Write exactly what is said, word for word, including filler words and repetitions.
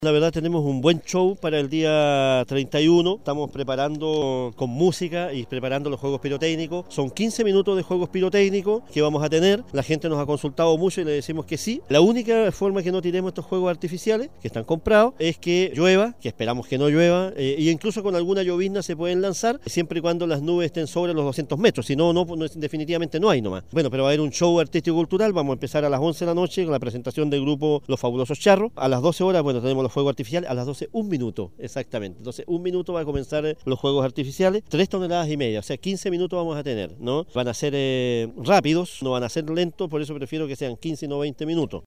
La verdad tenemos un buen show para el día treinta y uno, estamos preparando con música y preparando los juegos pirotécnicos. Son quince minutos de juegos pirotécnicos que vamos a tener, la gente nos ha consultado mucho y le decimos que sí. La única forma que no tiremos estos juegos artificiales, que están comprados, es que llueva, que esperamos que no llueva, eh, e incluso con alguna llovizna se pueden lanzar, siempre y cuando las nubes estén sobre los doscientos metros, si no, no, no definitivamente no hay nomás. Bueno, pero va a haber un show artístico-cultural, vamos a empezar a las once de la noche con la presentación del grupo Los Fabulosos Charros. A las doce horas, bueno, tenemos los fuegos artificiales, a las doce, un minuto, exactamente. Entonces, un minuto va a comenzar los juegos artificiales, tres toneladas y media, o sea, quince minutos vamos a tener, ¿no? Van a ser eh, rápidos, no van a ser lentos, por eso prefiero que sean quince y no veinte minutos.